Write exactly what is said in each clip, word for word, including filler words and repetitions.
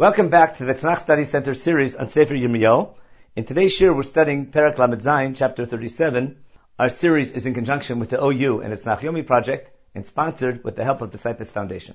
Welcome back to the Tanakh Study Center series on Sefer Yirmiyahu. In today's shir, we're studying Perek Lamed Zayin, chapter thirty-seven. Our series is in conjunction with the O U and its Nachyomi project, and sponsored with the help of the Cypress Foundation.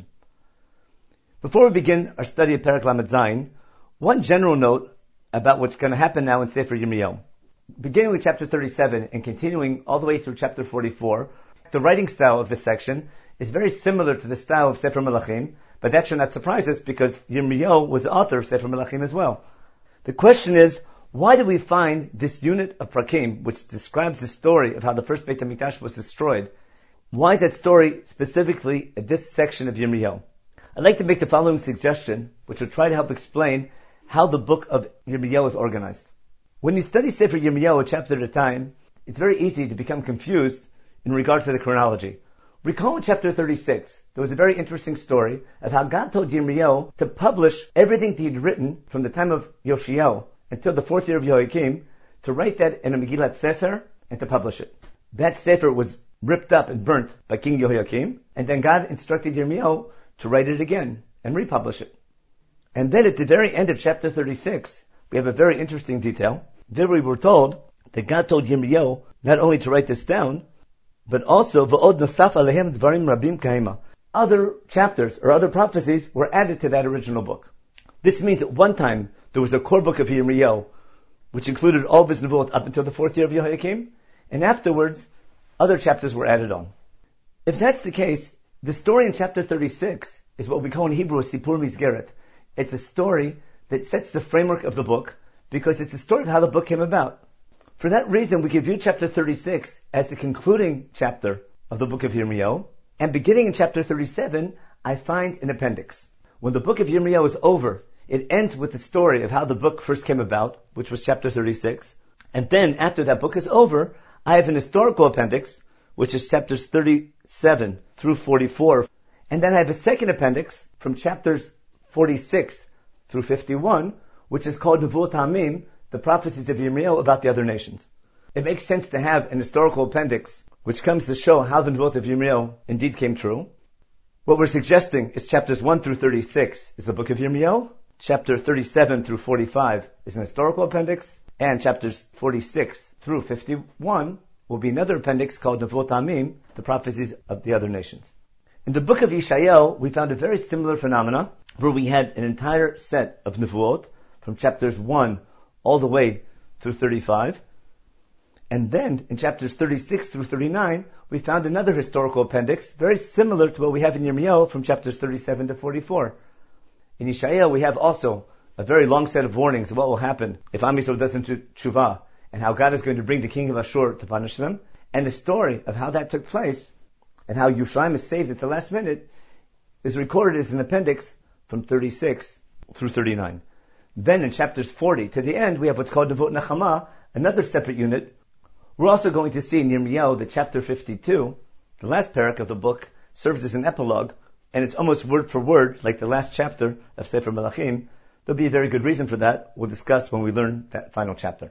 Before we begin our study of Perek Lamed Zayin, one general note about what's going to happen now in Sefer Yirmiyahu. Beginning with chapter thirty-seven and continuing all the way through chapter forty-four, the writing style of this section is very similar to the style of Sefer Melachim, but that should not surprise us because Yirmiyahu was the author of Sefer Melachim as well. The question is, why do we find this unit of Prakim, which describes the story of how the first Beit HaMikdash was destroyed? Why is that story specifically at this section of Yirmiyahu? I'd like to make the following suggestion, which will try to help explain how the book of Yirmiyahu is organized. When you study Sefer Yirmiyahu a chapter at a time, it's very easy to become confused in regard to the chronology. Recall in chapter thirty-six, there was a very interesting story of how God told Yirmiyahu to publish everything that he'd written from the time of Yoshiyahu until the fourth year of Yehoiakim, to write that in a Megillat Sefer and to publish it. That Sefer was ripped up and burnt by King Yehoiakim, and then God instructed Yirmiyahu to write it again and republish it. And then at the very end of chapter thirty-six, we have a very interesting detail. There we were told that God told Yirmiyahu not only to write this down, but also, V'od nosaf alehem dvarim rabim kahema. Other chapters or other prophecies were added to that original book. This means at one time there was a core book of Yirmiyahu, which included all of his nevuot up until the fourth year of Yehoiakim, and afterwards, other chapters were added on. If that's the case, the story in chapter thirty-six is what we call in Hebrew a Sipur Mizgeret. It's a story that sets the framework of the book, because it's a story of how the book came about. For that reason, we can view chapter thirty-six as the concluding chapter of the book of Yirmiyahu, and beginning in chapter thirty-seven, I find an appendix. When the book of Yirmiyahu is over, it ends with the story of how the book first came about, which was chapter thirty-six, and then after that book is over, I have an historical appendix, which is chapters thirty-seven through forty-four, and then I have a second appendix from chapters forty-six through fifty-one, which is called Nevuot Hamim, the prophecies of Yirmiyahu about the other nations. It makes sense to have an historical appendix which comes to show how the Nevuot of Yirmiyahu indeed came true. What we're suggesting is chapters one through thirty-six is the book of Yirmiyahu, chapter thirty-seven through forty-five is an historical appendix, and chapters forty-six through fifty-one will be another appendix called Nevuot Hamim, the prophecies of the other nations. In the book of Yeshayahu, we found a very similar phenomena where we had an entire set of Nevuot from chapters one all the way through thirty-five. And then, in chapters thirty-six through thirty-nine, we found another historical appendix, very similar to what we have in Yirmiyahu from chapters thirty-seven to forty-four. In Yeshayahu, we have also a very long set of warnings of what will happen if Am Yisrael doesn't do tshuva, and how God is going to bring the king of Ashur to punish them, and the story of how that took place, and how Yerushalayim is saved at the last minute, is recorded as an appendix from thirty-six through thirty-nine. Then in chapters forty to the end, we have what's called Nevuot Nechama, another separate unit. We're also going to see in Yirmiyahu that chapter fifty-two, the last parak of the book, serves as an epilogue, and it's almost word for word like the last chapter of Sefer Melachim. There'll be a very good reason for that. We'll discuss when we learn that final chapter.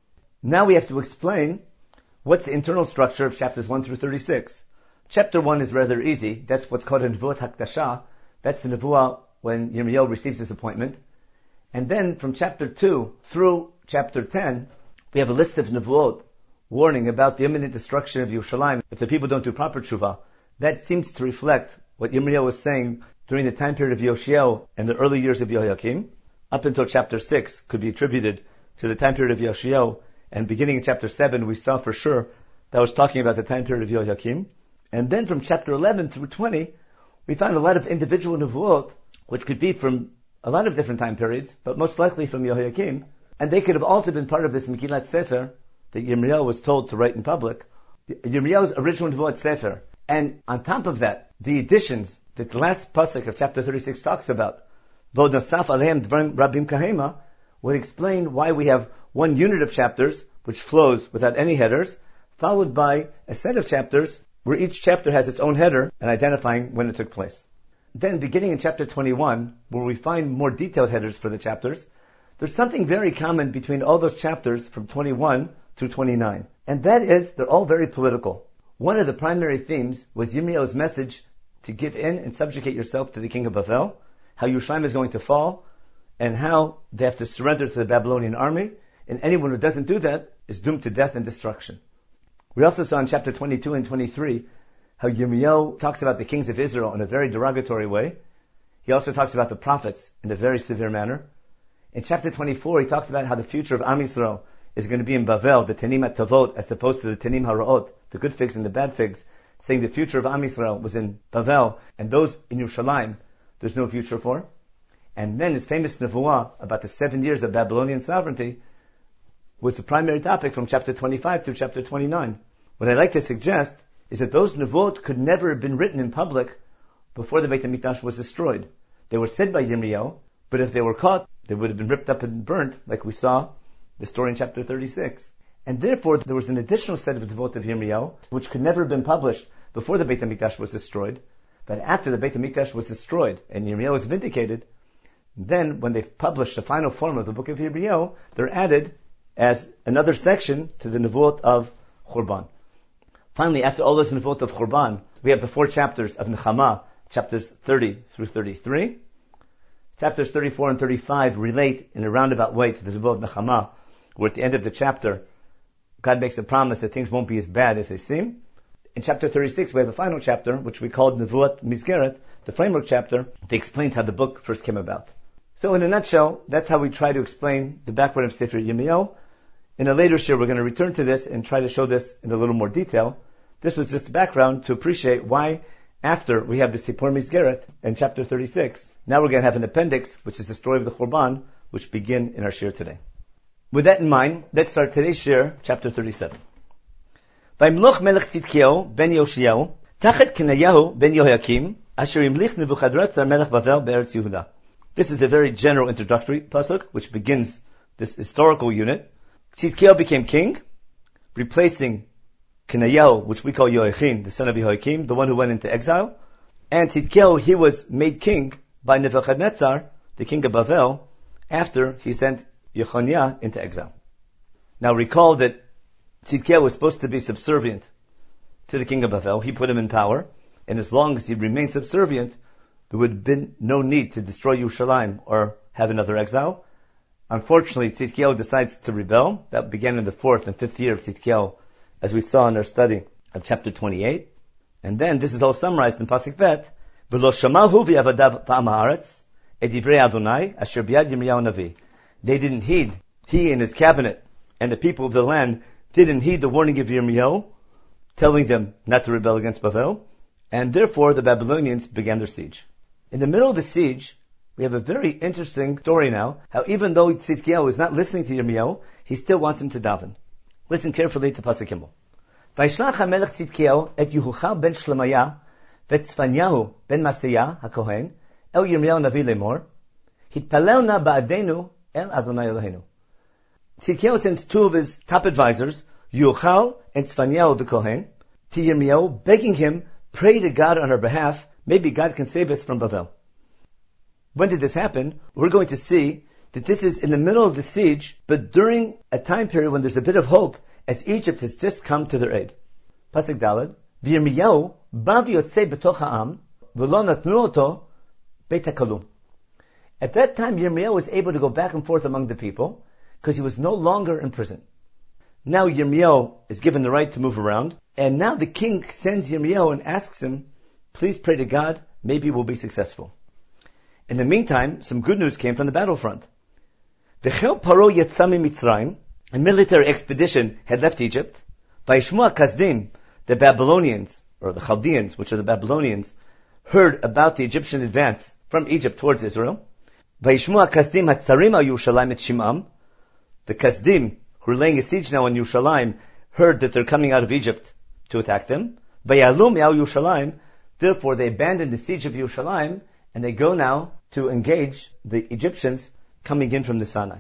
Now we have to explain what's the internal structure of chapters one through thirty-six. Chapter one is rather easy. That's what's called a Nevuot Hakdasha. That's the Nevuah when Yirmiyahu receives his appointment. And then from chapter two through chapter ten, we have a list of Nevuot warning about the imminent destruction of Yerushalayim if the people don't do proper tshuva. That seems to reflect what Yirmiyahu was saying during the time period of Yoshiyahu and the early years of Yehoiakim. Up until chapter six could be attributed to the time period of Yoshiyahu, and beginning in chapter seven we saw for sure that was talking about the time period of Yehoiakim. And then from chapter eleven through twenty, we found a lot of individual Nevuot, which could be from a lot of different time periods, but most likely from Yehoiakim, and they could have also been part of this Megillat Sefer that Yirmiyahu was told to write in public, Yirmiyahu's original Nevuot Sefer. And on top of that, the additions that the last pasuk of chapter thirty-six talks about, V'od nosaf alehem dvarim rabim kahema, would explain why we have one unit of chapters, which flows without any headers, followed by a set of chapters where each chapter has its own header and identifying when it took place. Then, beginning in chapter twenty-one, where we find more detailed headers for the chapters, there's something very common between all those chapters from twenty-one through twenty-nine. And that is, they're all very political. One of the primary themes was Yirmiyahu's message to give in and subjugate yourself to the king of Bavel, how Yerushalayim is going to fall, and how they have to surrender to the Babylonian army, and anyone who doesn't do that is doomed to death and destruction. We also saw in chapter twenty-two and twenty-three how Yirmiyahu talks about the kings of Israel in a very derogatory way. He also talks about the prophets in a very severe manner. In chapter twenty-four, he talks about how the future of Am Yisrael is going to be in Bavel, the Tenim HaTavot, as opposed to the Tenim HaRa'ot, the good figs and the bad figs, saying the future of Am Yisrael was in Bavel, and those in Yerushalayim, there's no future for. And then his famous Nevuah about the seven years of Babylonian sovereignty was the primary topic from chapter twenty-five through chapter twenty-nine. What I'd like to suggest is that those Nevuot could never have been written in public before the Beit HaMikdash was destroyed. They were said by Yirmiyahu, but if they were caught, they would have been ripped up and burnt, like we saw the story in chapter thirty-six. And therefore, there was an additional set of Nevuot of Yirmiyahu, which could never have been published before the Beit HaMikdash was destroyed. But after the Beit HaMikdash was destroyed and Yirmiyahu was vindicated, then when they published the final form of the book of Yirmiyahu, they're added as another section to the Nevuot of Churban. Finally, after all those Nevuot of Churban, we have the four chapters of Nechama, chapters thirty through thirty-three. Chapters thirty-four and thirty-five relate in a roundabout way to the Nevuot of Nechama, where at the end of the chapter, God makes a promise that things won't be as bad as they seem. In chapter thirty-six, we have the final chapter, which we called Nevuot Mizgeret, the framework chapter, that explains how the book first came about. So in a nutshell, that's how we try to explain the background of Sefer Yirmiyahu. In a later share, we're going to return to this and try to show this in a little more detail. This was just the background to appreciate why, after we have the Sipur Mizgeret in chapter thirty-six, now we're going to have an appendix, which is the story of the Churban, which begin in our share today. With that in mind, let's start today's share, chapter thirty-seven. Vayimloch melech Tzidkiyahu ben Yoshiyahu, tachet Kenayahu ben Yehoyakim, asher imlich Nebuchadrezzar melech Bavel be'eretz Yehuda. This is a very general introductory pasuk, which begins this historical unit. Tzidkiyahu became king, replacing Kenayahu, which we call Yehoiachin, the son of Yehoiakim, the one who went into exile. And Tzidkiyahu, he was made king by Nebuchadnezzar, the king of Bavel, after he sent Yechoniah into exile. Now recall that Tzidkiyahu was supposed to be subservient to the king of Bavel. He put him in power, and as long as he remained subservient, there would have been no need to destroy Yerushalayim or have another exile. Unfortunately, Tzidkiyahu decides to rebel. That began in the fourth and fifth year of Tzidkiyahu, as we saw in our study of chapter twenty-eight. And then this is all summarized in Pasuk Bet. V'lo shamahu v'yavadav v'am haaretz et divrei Adonai asher biyad Yirmiyahu Navi. They didn't heed, he and his cabinet and the people of the land didn't heed the warning of Yirmiyahu, telling them not to rebel against Bavel, and therefore the Babylonians began their siege. In the middle of the siege, we have a very interesting story now, how even though Tzidkiyahu is not listening to Yirmiyahu, he still wants him to daven. Listen carefully to Pasuk Gimel. Vayishlach HaMelech Tzidkiyahu et Yehucha ben Shlemaya vet Tzfanyahu ben Maseiah HaKohen el Yirmiyahu Navi lemor hitpalel na ba'adenu el Adonai Eloheinu. Tzidkiyahu sends two of his top advisors, Yehuchal and Tzfanyahu the Kohen, to Yirmiyahu, begging him, pray to God on our behalf, maybe God can save us from Bavel. When did this happen? We're going to see that this is in the middle of the siege, but during a time period when there's a bit of hope, as Egypt has just come to their aid. Pasuk Daled, V'Yirmiyahu ba v'yotzei b'toch ha'am, v'lo natnu oto beit hakalum. At that time, Yirmiyahu was able to go back and forth among the people, because he was no longer in prison. Now Yirmiyahu is given the right to move around, and now the king sends Yirmiyahu and asks him, please pray to God, maybe we'll be successful. In the meantime, some good news came from the battlefront. V'chel Paro yetza miMitzrayim, a military expedition had left Egypt. Vayishmu HaKasdim, the Babylonians, or the Chaldeans, which are the Babylonians, heard about the Egyptian advance from Egypt towards Israel. Vayishmu HaKasdim hatzarim al Yerushalayim et Shim'am. The Kasdim, who are laying a siege now on Yerushalayim, heard that they're coming out of Egypt to attack them. Vayalum al Yerushalayim, therefore they abandoned the siege of Yerushalayim, and they go now to engage the Egyptians coming in from the Sinai.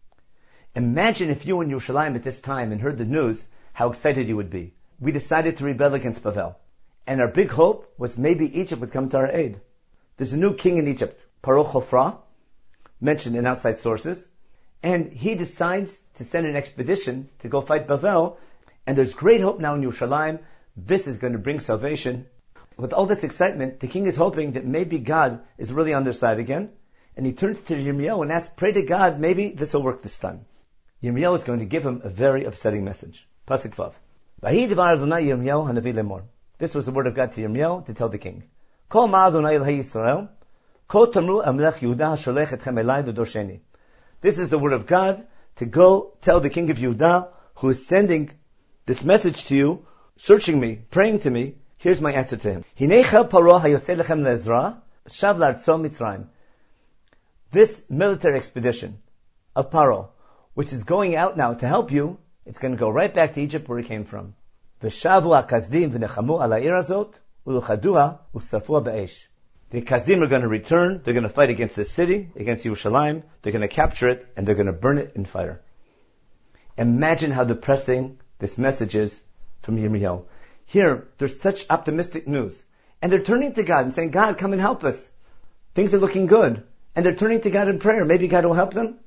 Imagine if you were in Yerushalayim at this time and heard the news, how excited you would be. We decided to rebel against Bavel. And our big hope was maybe Egypt would come to our aid. There's a new king in Egypt, Paro Chofra, mentioned in outside sources, and he decides to send an expedition to go fight Bavel, and there's great hope now in Yerushalayim. This is going to bring salvation. With all this excitement, the king is hoping that maybe God is really on their side again, and he turns to Yirmiyahu and asks, pray to God, maybe this will work this time. Yirmiyahu is going to give him a very upsetting message. Pasuk Vav. V'hi devar Adonai Yirmiyahu hanavi lemor. This was the word of God to Yirmiyahu to tell the king. Kol ma Adonai Elhei Yisrael, kol tamru amlech Yehuda hasholech etchem elai dodor sheni. This is the word of God to go tell the king of Yehuda, who is sending this message to you, searching me, praying to me. Here's my answer to him. Hinecha paro hayotze lechem le'ezra, shav la'artzo Mitzrayim. This military expedition of Paro, which is going out now to help you, it's going to go right back to Egypt where he came from. V'shavu ha'kazdim v'nechamu al ha'ir hazot, u'luchaduha u'safua ba'esh. The Kazdim are going to return, they're going to fight against the city, against Yerushalayim, they're going to capture it, and they're going to burn it in fire. Imagine how depressing this message is from Yirmiyahu. Here, there's such optimistic news. And they're turning to God and saying, God, come and help us. Things are looking good. And they're turning to God in prayer. Maybe God will help them.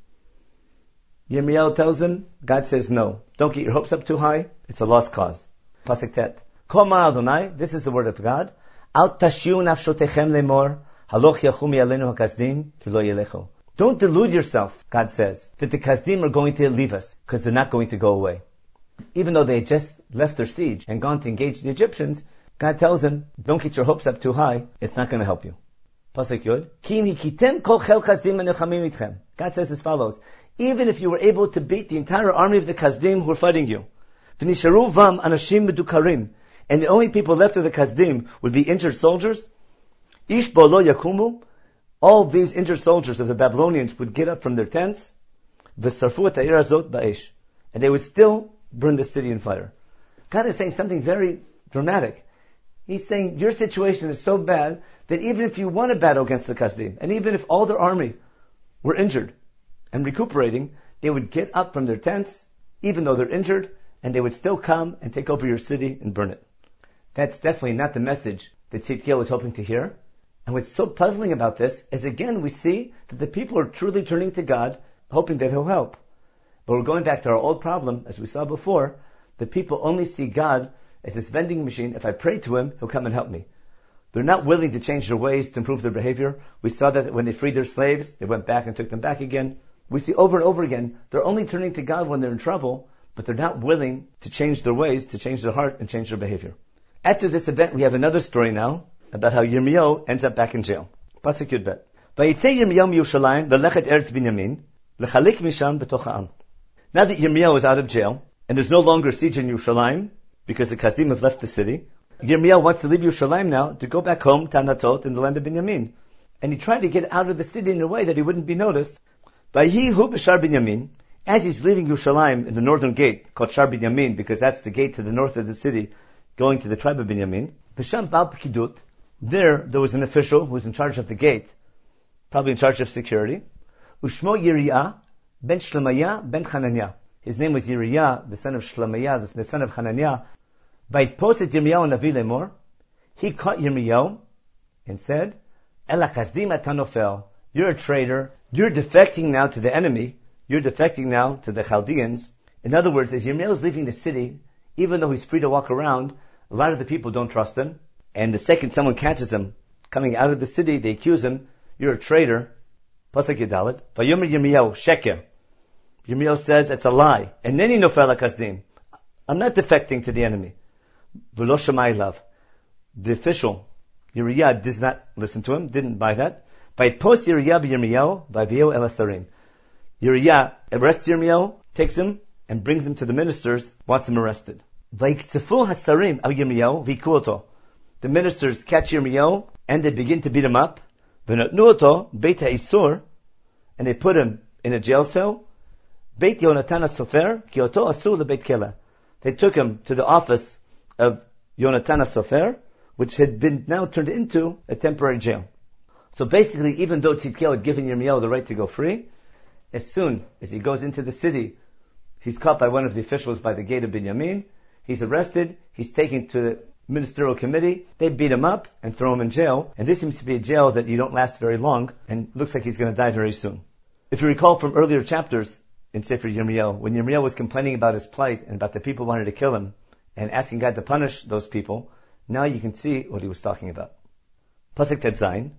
Yirmiyahu tells them, God says no. Don't get your hopes up too high. It's a lost cause. Pasuk Tet. Kol ma Adonai, this is the word of God. Al tashiu nafshotechem lemor, haloch yachumi alenu hakazdim, ki lo yelechu. Don't delude yourself, God says, that the Kazdim are going to leave us, because they're not going to go away. Even though they had just left their siege and gone to engage the Egyptians, God tells them, don't get your hopes up too high, it's not going to help you. Pasuk Yod. Ki hikitem kol chel Kazdim anechamim itchem. God says as follows, even if you were able to beat the entire army of the Kazdim who are fighting you, v'nisharu vam anashim medukarim, and the only people left of the Kazdim would be injured soldiers, ish bo lo yakumu, all these injured soldiers of the Babylonians would get up from their tents, v'sarfu et ha'ir hazot ba'esh, and they would still burn the city in fire. God is saying something very dramatic. He's saying your situation is so bad that even if you won a battle against the Kazdim, and even if all their army were injured and recuperating, they would get up from their tents, even though they're injured, and they would still come and take over your city and burn it. That's definitely not the message that Tzidkiyahu was hoping to hear. And what's so puzzling about this is, again, we see that the people are truly turning to God, hoping that He'll help. But we're going back to our old problem, as we saw before, the people only see God as this vending machine. If I pray to Him, He'll come and help me. They're not willing to change their ways to improve their behavior. We saw that when they freed their slaves, they went back and took them back again. We see over and over again, they're only turning to God when they're in trouble, but they're not willing to change their ways, to change their heart and change their behavior. After this event, we have another story now about how Yirmiyahu ends up back in jail. Pasuk Yud Bet. Vayitze Yirmiyahu miyushalayim lelechet eretz Binyamin lechalik misham betoch ha'am. Now that Yirmiyahu is out of jail, and there's no longer siege in Yerushalayim, because the Kazdim have left the city, Yirmiyahu wants to leave Yerushalayim now to go back home to Anatot in the land of Binyamin. And he tried to get out of the city in a way that he wouldn't be noticed. Vayhi hu b'shar Binyamin, as he's leaving Yerushalayim in the northern gate, called Shar Binyamin, because that's the gate to the north of the city, going to the tribe of Binyamin, B'sham bal p'kidut, there, there was an official who was in charge of the gate, probably in charge of security, Ushmo Yiriyah, ben Shlemaya, ben Hananiah. His name was Yiriyah, the son of Shlemaya, the son of Hananiah. By posted Yirmiyahu Navi Lemor, he caught Yirmiyahu and said, Ela Kazdim atanofel, you're a traitor, you're defecting now to the enemy, you're defecting now to the Chaldeans. In other words, as Yirmiyahu is leaving the city, even though he's free to walk around, a lot of the people don't trust him. And the second someone catches him coming out of the city, they accuse him, you're a traitor. Pasuk Yedalet. Vayomer Yirmiyahu, Sheker. Yirmiyahu says, it's a lie. And then he nofel HaKazdim. I'm not defecting to the enemy. V'lo shamai lav. The official, Yiriyah, does not listen to him, didn't buy that. Vayit post Yiriyah b'Yirmiyahu, vayviyahu el hasarim. Yiriyah arrests Yirmiyahu, takes him, and brings him to the ministers, wants him arrested. Vayiktefu hasarim al Yirmiyahu, v'yiku oto. The ministers catch Yirmiyahu, and they begin to beat him up. V'notnu oto, beit ha'isur, and they put him in a jail cell. Beit Yonatan HaSofer, ki oto asu lebeit kela. They took him to the office of Yonatan HaSofer, which had been now turned into a temporary jail. So basically, even though Tzidkiyahu had given Yirmiyahu the right to go free, as soon as he goes into the city, he's caught by one of the officials by the gate of Binyamin, he's arrested, he's taken to the ministerial committee, they beat him up and throw him in jail, and this seems to be a jail that you don't last very long, and looks like he's going to die very soon. If you recall from earlier chapters in Sefer Yirmiyahu, when Yirmiyahu was complaining about his plight and about the people who wanted to kill him, and asking God to punish those people, now you can see what he was talking about. Pasuk Tet Zayin,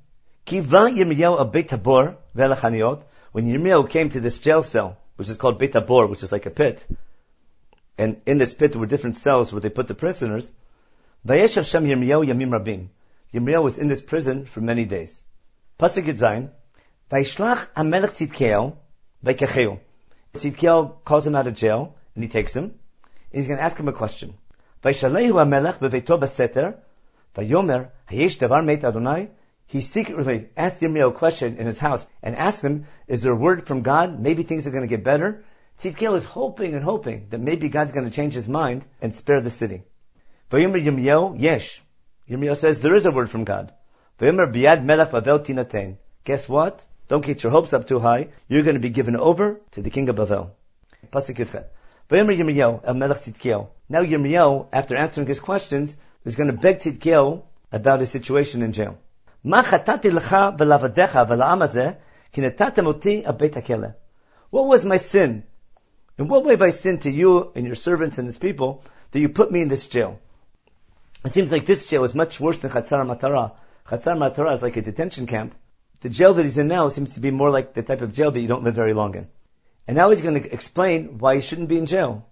Kiva Yirmiyahu a Beit Tabor ve'elachaniot. When Yirmiyahu came to this jail cell, which is called Beit Tabor, which is like a pit, and in this pit there were different cells where they put the prisoners, Vayeshav Sham Yirmiyahu Yamim Rabim. Yirmiyahu was in this prison for many days. Pasuk Yudzayin, Vayishlach HaMelech Tzidkiyahu Vayikacheu. Tzidkiyahu calls him out of jail, and he takes him, and he's going to ask him a question. Vayishalehu HaMelech Beveito Baseter, Vayomer Hayesh Davar Meit Adonai. He secretly asked Yirmiyahu a question in his house and asked him, is there a word from God? Maybe things are going to get better. Tzidkiyahu is hoping and hoping that maybe God's going to change his mind and spare the city. Vayomer Yirmiyahu, yesh. Yirmiyahu says, there is a word from God. Vayomer Biyad Melech Bavel Tinatein. Guess what? Don't get your hopes up too high. You're going to be given over to the king of Bavel. Pasuk Yudchet. Vayomer Yirmiyahu El Melech Tzidkiyahu. Now Yirmiyahu, after answering his questions, is going to beg Tzidkiyahu about his situation in jail. Ma chatati lecha v'lavadecha v'la'am hazeh ki natatem oti abeit hakele. What was my sin? In what way have I sinned to you and your servants and his people that you put me in this jail? It seems like this jail is much worse than Chatzar Matara. Chatzar Matara is like a detention camp. The jail that he's in now seems to be more like the type of jail that you don't live very long in. And now he's going to explain why he shouldn't be in jail.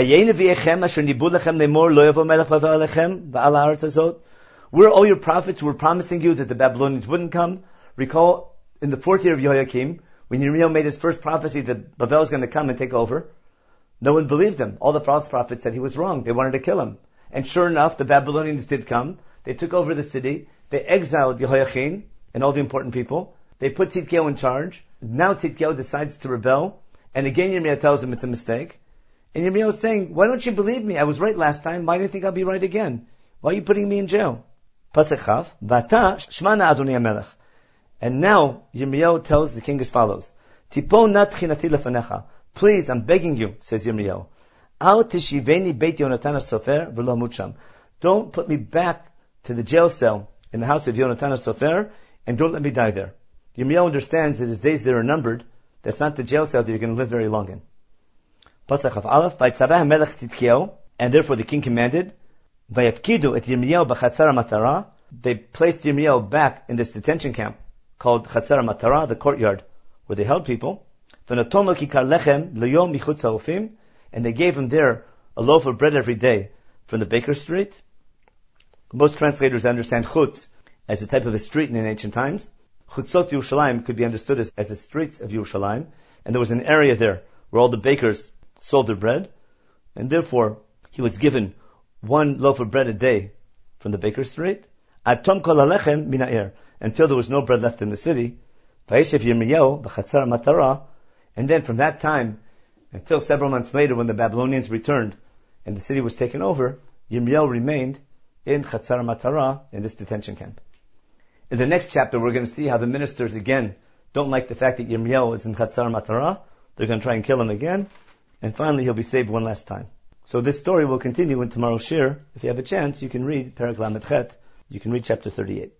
Where all your prophets were promising you that the Babylonians wouldn't come. Recall, in the fourth year of Yehoiakim, when Yirmiyahu made his first prophecy that Babel was going to come and take over, no one believed him. All the false prophets said he was wrong. They wanted to kill him. And sure enough, the Babylonians did come. They took over the city. They exiled Yehoiachin and all the important people. They put Tzidkiyahu in charge. Now Tzidkiyahu decides to rebel. And again Yirmiyahu tells him it's a mistake. And Yirmiyahu is saying, why don't you believe me? I was right last time. Why do you think I'll be right again? Why are you putting me in jail? Pasuk Chaf, Vata Shmana Adonai HaMelech. And now Yirmiyahu tells the king as follows: Tipon nat chinati lefanecha. Please, I'm begging you, says Yirmiyahu. Al tishiveni beit Yonatan HaSofer v'lo mutsham. Don't put me back to the jail cell in the house of Yonatan HaSofer, and don't let me die there. Yirmiyahu understands that his days there are numbered. That's not the jail cell that you're going to live very long in. Pasuk Chaf Aleph, Vaytzareh HaMelech Tzidkiyahu, and therefore the king commanded, Vayafkidu et Yirmiyahu b'chatzar HaMatara. They placed Yirmiyahu back in this detention camp called Chatzar HaMatara, the courtyard where they held people. V'naton lo kikar lechem l'yom michutz ha'ofim, and they gave him there a loaf of bread every day from the baker's street. Most translators understand chutz as a type of a street in ancient times. Chutzot Yerushalayim could be understood as, as the streets of Yerushalayim, and there was an area there where all the bakers sold their bread, and therefore he was given one loaf of bread a day from the baker's street, atom kol halechem min ha'ir, until there was no bread left in the city. Vayeshev Yirmiyahu b'chatzar matara, and then from that time until several months later, when the Babylonians returned and the city was taken over, Yirmiyahu remained in Chatzar Matara, in this detention camp. In the next chapter, we're going to see how the ministers again don't like the fact that Yirmiyahu is in Chatzar Matara. They're going to try and kill him again, and finally he'll be saved one last time. So this story will continue in tomorrow's shir. If you have a chance, you can read Perek Lamed Chet. You can read chapter thirty-eight.